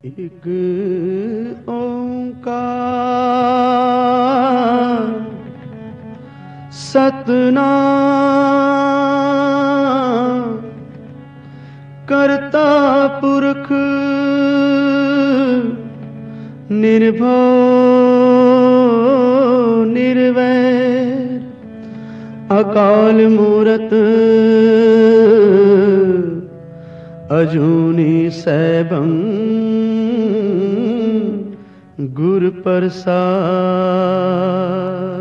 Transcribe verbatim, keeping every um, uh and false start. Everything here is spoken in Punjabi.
ਇਕ ਓੰਕਾਰ ਸਤਿਨਾਮ ਕਰਤਾ ਪੁਰਖ ਨਿਰਭਉ ਨਿਰਵੈਰ ਅਕਾਲ ਮੂਰਤ ਅਜੂਨੀ ਸੈਭੰ ਗੁਰ ਪ੍ਰਸਾਦ।